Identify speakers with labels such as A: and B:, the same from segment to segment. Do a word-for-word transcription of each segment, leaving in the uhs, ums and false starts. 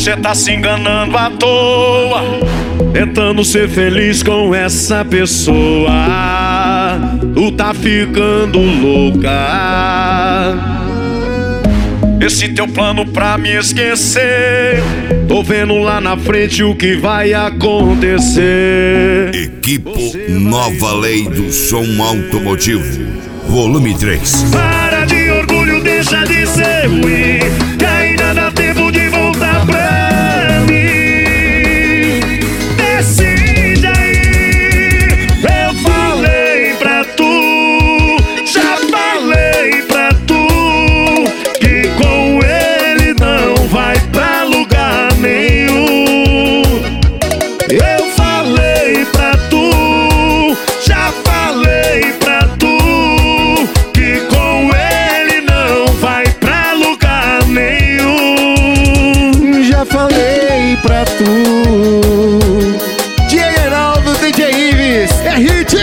A: Você tá se enganando à toa, tentando ser feliz com essa pessoa. Tu tá ficando louca. Esse teu plano pra me esquecer, tô vendo lá na frente o que vai acontecer.
B: Equipo Nova Lei do Som Automotivo, volume três.
A: Para de orgulho, deixa de ser ruim, que ainda dá tempo de voltar pra mim. Decide aí, eu falei pra tu, já falei pra tu, que com ele não vai pra lugar nenhum. Eu falei pra tu, já falei pra tu, que com ele não vai pra lugar nenhum.
C: Já falei pra tu. D J Heraldo, D J Ives, é hit!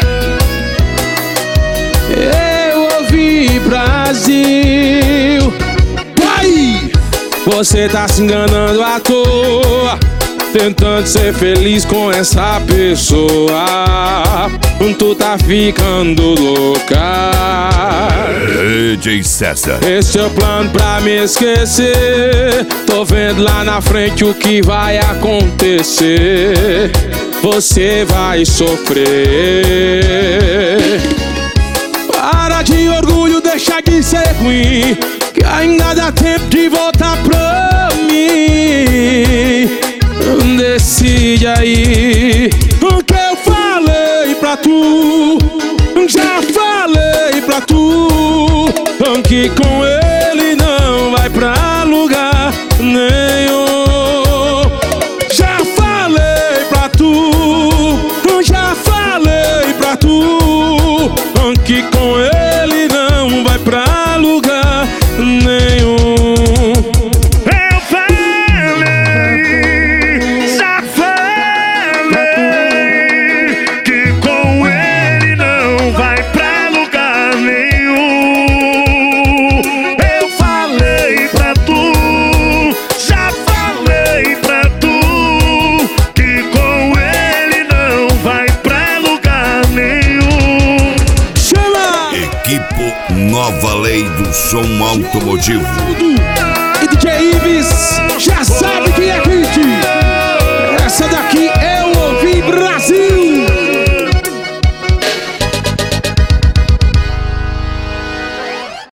D: Eu ouvi Brasil. Vai! Você tá se enganando à toa, tentando ser feliz com essa pessoa. Tu tá ficando louca.
B: D J César.
D: Esse é o plano pra me esquecer, tô vendo lá na frente o que vai acontecer. Você vai sofrer. Para de orgulho, deixa de ser ruim, que ainda dá tempo de voltar pra mim. Decide aí o que eu falei pra tu, já falei pra tu, que com ele não vai pra lugar nenhum. Já falei pra tu, já falei pra tu, que com ele não vai pra lugar nenhum.
A: Eu falei, já falei, que com ele não vai pra lugar nenhum. Eu falei pra tu, já falei pra tu, que com ele não vai pra lugar nenhum.
D: Chama!
B: Equipo Nova Lei do Som Automotivo.
D: E D J Ives.